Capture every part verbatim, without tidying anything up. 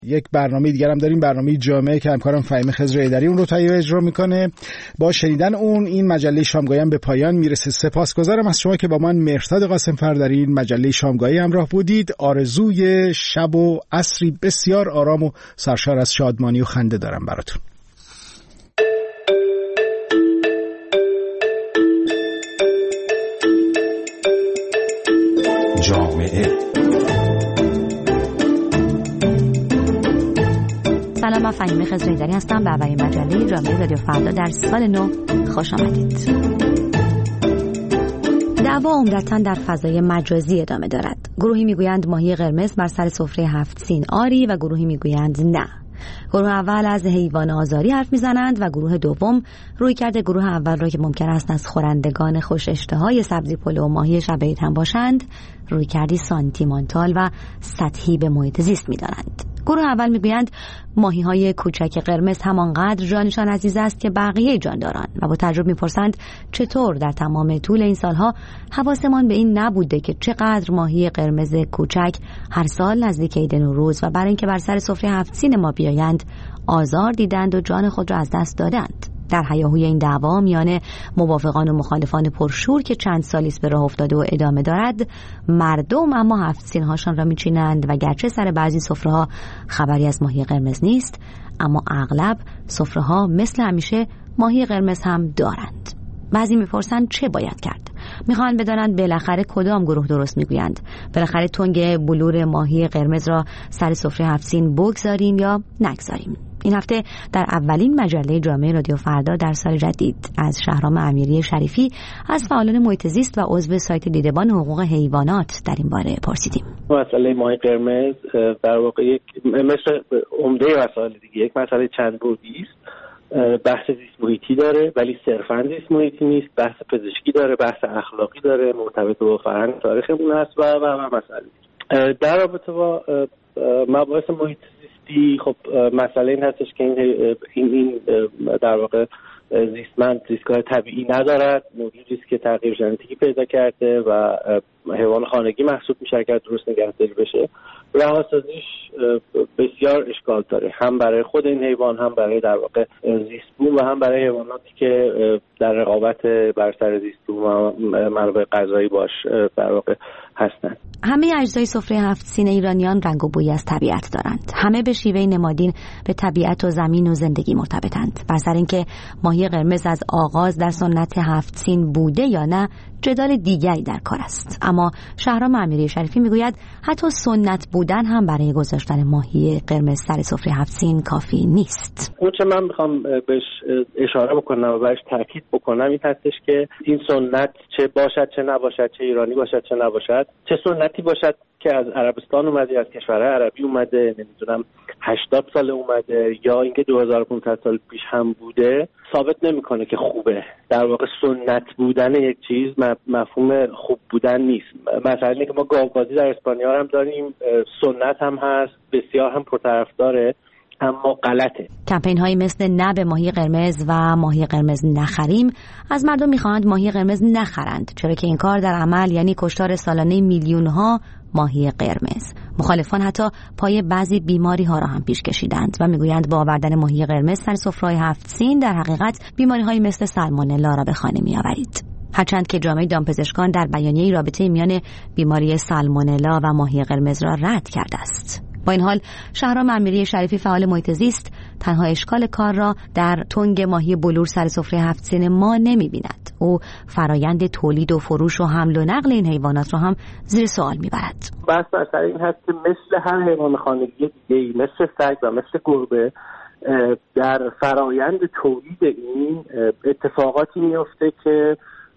یک برنامه دیگر هم داریم، برنامه جامعه که همکارم فهیم خضر ایدری اون رو تهیه اجرا میکنه. با شنیدن اون این مجله شامگاهی هم به پایان میرسه. سپاسگزارم از شما که با من مهرداد قاسم‌فر در این مجله شامگاهی همراه بودید. آرزوی شب و عصری بسیار آرام و سرشار از شادمانی و خنده دارم براتون. جامعه. سلام، من فهیم خضر ایدری هستم. به اولین مجله جامعه رادیو فردا در سال نو خوش آمدید. دعوا عمدتاً در فضای مجازی ادامه دارد. گروهی میگویند ماهی قرمز بر سر سفره هفت سین آری و گروهی میگویند نه. گروه اول از حیوان آزاری حرف میزنند و گروه دوم روی کرده گروه اول را که ممکن است از خورندگان خوش اشتهای سبزی پلو و ماهی شب عید هم باشند روی کردی سانتیمانتال و سطحی به محیط زیست میدانند. گروه اول میگویند ماهی های کوچک قرمز همانقدر جانشان عزیز است که بقیه جانداران و با تعجب میپرسند چطور در تمام طول این سالها حواسمان به این نبوده که چقدر ماهی قرمز کوچک هر سال نزدیک عید نوروز و برای اینکه بر سر سفره هفت سین ما بیایند آزار دیدند و جان خود را از دست دادند. در هیاهوی این دعوا میان موافقان و مخالفان پرشور که چند سالی است به راه افتاده و ادامه دارد، مردم اما هفت سینهاشان را میچینند و گرچه سر بعضی سفره‌ها خبری از ماهی قرمز نیست، اما اغلب سفره‌ها مثل همیشه ماهی قرمز هم دارند. بعضی میپرسند چه باید کرد؟ میخوان بدانند بالاخره کدام گروه درست میگویند. بالاخره تنگ بلور ماهی قرمز را سر سفره هفت سین بگذاریم یا نگذاریم؟ این هفته در اولین مجله جامعه رادیو فردا در سال جدید از شهرام امیری شریفی از فعالان محیط زیست و عضو سایت دیدبان حقوق حیوانات در این باره پرسیدیم. مسئله ماهی قرمز در واقع یک مثل عمده مسائل دیگه یک مسئله چند بعدی است. بحث زیست محیطی داره ولی صرفاً زیست محیطی نیست، بحث پزشکی داره، بحث اخلاقی داره، مرتبط با فرهنگ تاریخمون هست و و و مسائل در رابطه با مباحث محیط زیستی. خب مسئله این هستش که این این, این در واقع زیستمند زیستگاه طبیعی ندارد، موجودی است که تغییر ژنتیکی پیدا کرده و حیوان خانگی محسوب میشه اگر درست نگهداری بشه. رهاسازیش بسیار اشکال داره، هم برای خود این حیوان، هم برای در واقع زیستبوم و هم برای حیواناتی که در رقابت بر سر زیستبوم و منابع غذایی باش در واقع هستند. همه اجزای سفره هفت سین ایرانیان رنگ و بویی از طبیعت دارند. همه به شیوه نمادین به طبیعت و زمین و زندگی مرتبطند. بر سر اینکه ماهی قرمز از آغاز در سنت هفت سین بوده یا نه جدال دیگری در کار است. اما شهرام امیری شریفی میگوید حتی سنت بودن هم برای گذاشتن ماهی قرمز سر سفره هفت سین کافی نیست. اون چه من میخوام بهش اشاره بکنم و بهش تاکید بکنم این هستش که این سنت چه باشد چه نباشد، چه ایرانی باشد چه نباشد، چه سنتی باشد که از عربستان اومده، از کشورهای عربی اومده، نمیدونم هشتاد سال اومده یا اینکه دو هزار و پانصد سال پیش هم بوده، ثابت نمیکنه که خوبه. در واقع سنت بودن یک چیز مفهوم خوب بودن نیست. مثلا اینکه ما گاوبازی در اسپانیا هم داریم، سنت هم هست، بسیار هم پرطرفداره، اما غلطه. کمپین هایی مثل نه به ماهی قرمز و ماهی قرمز نخریم از مردم میخواهند ماهی قرمز نخرند، چرا که این کار در عمل یعنی کشتار سالانه میلیون ها ماهی قرمز. مخالفان حتی پای بعضی بیماری ها را هم پیش کشیدند و میگویند با آوردن ماهی قرمز سر سفره هفت سین در حقیقت بیماری هایی مثل سالمونلا را به خانه می آورید. هرچند که جامعه دامپزشکان در بیانیه رابطه میان بیماری سالمونلا و ماهی قرمز را رد کرده است. با این حال شهرام امیری شریفی فعال محیط زیست تنها اشکال کار را در تنگ ماهی بلور سر سفره هفت سین ما نمی‌بیند. او فرایند تولید و فروش و حمل و نقل این حیوانات را هم زیر سوال می‌برد. بحث مثلا این هست که مثل هر حیوان خانگی دیگه‌ای، مثل سگ و مثل گربه، در فرایند تولید این اتفاقاتی میفته که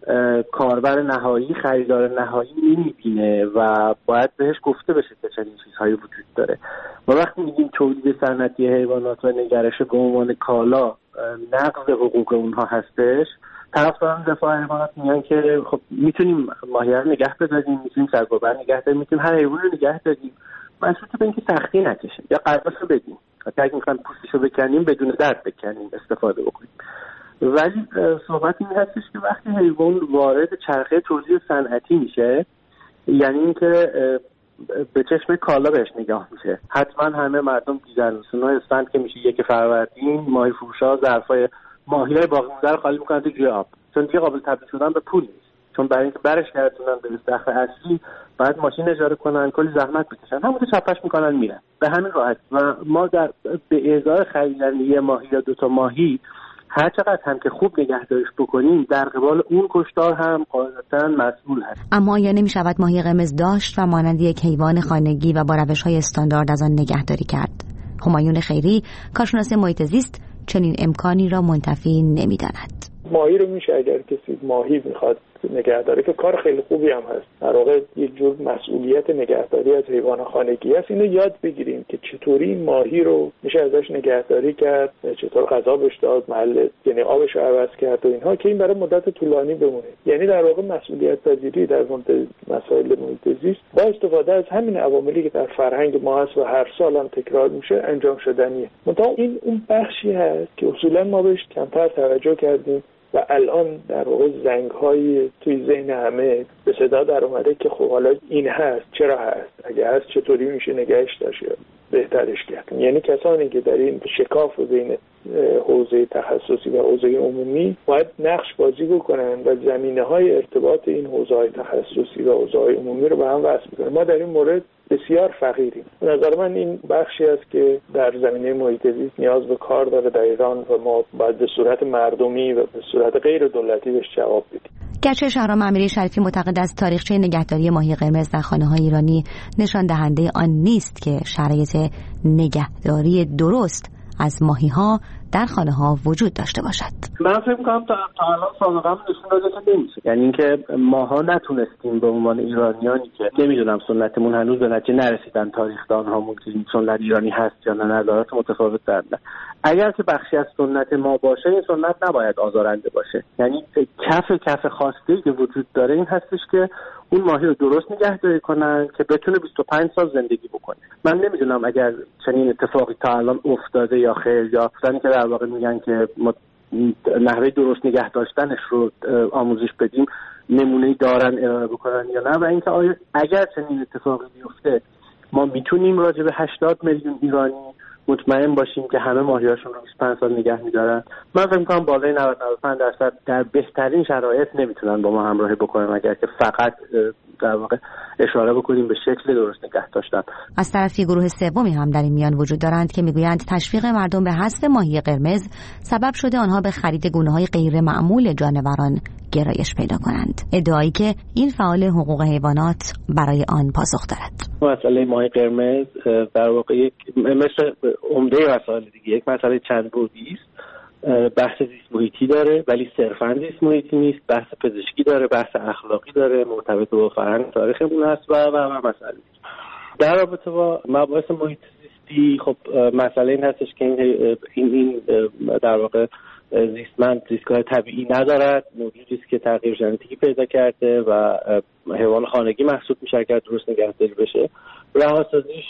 کاربر نهایی، خریدار نهایی نمیبینه و باید بهش گفته بشه که چنین چیزهایی وجود داره. و وقتی میگیم تولید صنعتی حیوانات و نگرش به عنوان کالا نقض حقوق اونها هستش، طرفداران دفاع حیوانات میگن که خب میتونیم ماهی رو نگه بداریم، میتونیم سگ‌وبر نگه داریم، میتونیم هر حیوان رو نگه داریم، منصوص به اینکه سختی نکشیم یا قربش رو بدیم. اگه میخوایم پوستش رو بکنیم بدون درد بکنیم، استفاده بکنیم. ولی صحبت این هستش که وقتی حیوان وارد چرخه تولید صنعتی میشه، یعنی اینکه به چشم کالا بهش نگاه میشه. حتما همه مردم دیدن سنای اسفند که میشه یک فروردین، ماهی فروشا ظرفای ماهیای باقی مونده رو خالی میکنن تو جوی آب، چون دیگه قابل تبدیل شدن به پول نیست. چون برای اینکه برش گردونن به استخر اصلی بعد ماشین اجاره کنن، کلی زحمت بکشن، همونجا چپش میکنن میرن به همین راحت. و ما در به ازای خریدن یه ماهی یا دو تا ماهی هر چقدر هم که خوب نگهداریش بکنیم در قبال اون کشتار هم قاعدتاً مسئول هست. اما آیا نمی شود ماهی قرمز داشت و مانند یک حیوان خانگی و با روش‌های استاندارد از آن نگهداری کرد؟ همایون خیری، کارشناس محیط زیست، چنین امکانی را منتفی نمی‌داند. ماهی رو میشه اگر کسی ماهی میخواد نگهداری که کار خیلی خوبی هم هست، در واقع یک جور مسئولیت نگهداری از حیوان خانگی است. اینو یاد بگیریم که چطوری این ماهی رو میشه ازش نگهداری کرد، چطور غذا بهش داد، محل یعنی آبش رو عوض کرد و اینها که این برای مدت طولانی بمونه. یعنی در واقع مسئولیت پذیری در مورد مسائل محیط زیست با استفاده از همین عواملی که در فرهنگ ما هست و هر سال هم تکرار میشه انجام شدنیه. منتها این اون بخشی هست که اصولا ما بهش کمتر توجه کردیم و الان در واقع زنگ‌های توی ذهن همه به صدا در اومده که خب حالا این هست، چرا هست، اگه هست چطوری میشه نگهش داشت یا بهترش کرد. یعنی کسانی که در این شکاف بین حوزه تخصصی و حوزه عمومی باید نقش بازی بکنن و زمینه‌های ارتباط این حوزه‌های تخصصی و حوزه‌های عمومی رو به هم وصل بکنن. ما در این مورد بسیار فقیریم. به نظر من این بخشی است که در زمینه محیط زیست نیاز به کار داره در ایران و ما باید به صورت مردمی و به صورت غیر دولتی بهش جواب بدیم. گرچه شهرام امیری شریفی معتقد است تاریخچه نگهداری ماهی قرمز در خانه‌های ایرانی نشان دهنده آن نیست که شرایط نگهداری درست از ماهی‌ها در خانه‌ها وجود داشته باشد. من فکر می‌کنم تا الان سابقه‌ام نشون داده که نمیشه. یعنی اینکه ماها نتونستیم به عنوان ایرانیانی که نمیدونم سنتمون هنوز به نتیجه نرسیدن، تاریخ‌دان‌هامون که این سنت ایرانی هست یا نه نظرات متفاوت دارن. اگر که بخشی از سنت ما باشه این سنت نباید آزارنده باشه. یعنی کف کف خواسته‌ای که وجود داره این هستش که اون ماهی رو درست نگهداری کنن که بتونه بیست و پنج سال زندگی بکنه. من نمیدونم اگر چنین اتفاقی تا الان افتاده یا خیر، یا زنی که در واقع میگن که ما نحوه درست نگه داشتنش رو آموزش بدیم نمونه‌ای دارن ارائه بکنن یا نه، و اینکه آیا اگر چنین اتفاقی بیفته ما میتونیم راجع به هشتاد میلیون ایرانی مطمئن باشیم که همه ماهیاشون رو بیست و پنج سال نگه می‌دارن. من فکر می‌کنم بالای نود تا نود و پنج درصد در بهترین شرایط نمیتونن با ما همراهی بکنن اگر که فقط در واقع اشاره بکنیم به شکل درست نگه داشتن. از طرفی گروه سومی هم در این میان وجود دارند که میگویند تشویق مردم به حذف ماهی قرمز سبب شده آنها به خرید گونه‌های غیر معمول جانوران گرایش پیدا کنند، ادعایی که این فعال حقوق حیوانات برای آن پاسخ دارد. مسئله ماهی قرمز در واقع یک مثل عمده مسائل دیگه یک مسئله چند بعدی است. بحث زیست محیطی داره ولی صرفاً زیست محیطی نیست، بحث پزشکی داره، بحث اخلاقی داره، مرتبط با فرهنگ تاریخمون هست و و و مسائل در رابطه با مباحث محیط زیستی. خب مسئله این هستش که این این, این در واقع زیستمند زیستگاه طبیعی ندارد، موجودی است که تغییر ژنتیکی پیدا کرده و حیوان خانگی محسوب میشه اگر درست نگهداری بشه. رهاسازیش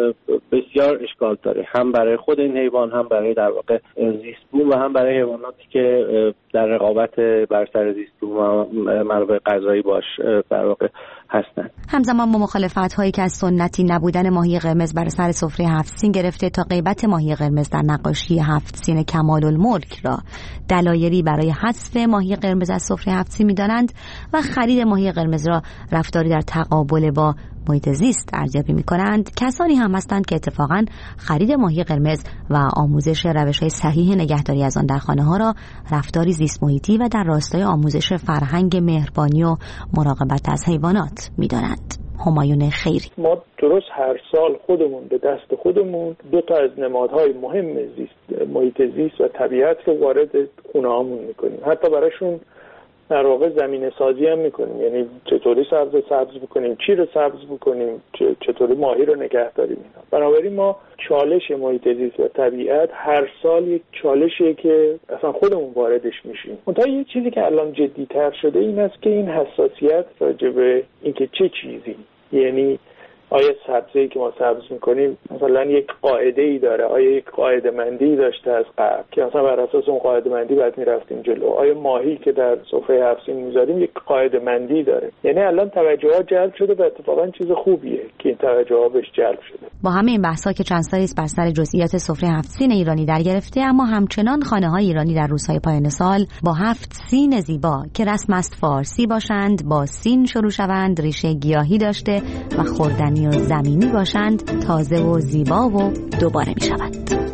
بسیار اشکال داره، هم برای خود این حیوان، هم برای در واقع زیستبوم و هم برای حیواناتی که در رقابت بر سر زیستبوم و منابع غذایی باش در واقع هستند. همزمان با مخالفت‌هایی که از سنتی نبودن ماهی قرمز بر سر سفره هفت سین گرفته تا غیبت ماهی قرمز در نقاشی هفت سین کمال الملک را دلایلی برای حذف ماهی قرمز از سفره هفت سین می‌دانند و خرید ماهی قرمز را رفتاری در تقابل با محیط زیست ارزیابی می‌کنند، کسانی هم هستند که اتفاقاً خرید ماهی قرمز و آموزش روش‌های صحیح نگهداری از آن در خانه‌ها را رفتاری زیست محیطی و در راستای آموزش فرهنگ مهربانی و مراقبت از حیوانات می‌دانند. همایون خیری: ما درست هر سال خودمون به دست خودمون دو تا از نمادهای مهم زیست محیط زیست و طبیعت رو وارد خونه‌هامون می‌کنیم. حتی براشون در واقع زمینه سازی هم میکنیم، یعنی چطوری سبز سبز بکنیم، چی رو سبز بکنیم، چطوری ماهی رو نگه داریم. بنابراین ما چالش محیط زیست و طبیعت هر سال یک چالشیه که اصلا خودمون واردش میشیم. منتها یه چیزی که الان جدی‌تر شده این است که این حساسیت راجع به اینکه چه چیزی، یعنی آیا سبزی که ما سبز میکنیم مثلا یک قاعده ای داره، آیا یک قاعده مندی داشته از قبل که مثلا بر اساس اون قاعده مندی بعد میرفتیم جلو؟ آیا ماهی که در سفره هفت سین میذاریم یک قاعده مندی داره؟ یعنی الان توجهات جلب شده و اتفاقا چیز خوبیه که این توجهات بهش جلب شده. با همه این بحث‌ها که چند سالی است بر سر جزئیات سفره هفت سین ایرانی در گرفته، اما همچنان خانه‌های ایرانی در روزهای پایان سال با هفت سین زیبا که رسم است فارسی باشند، با سین شروع شوند، ریشه گیاهی داشته و خوردنی و زمینی باشند، تازه و زیبا و دوباره می‌شوند.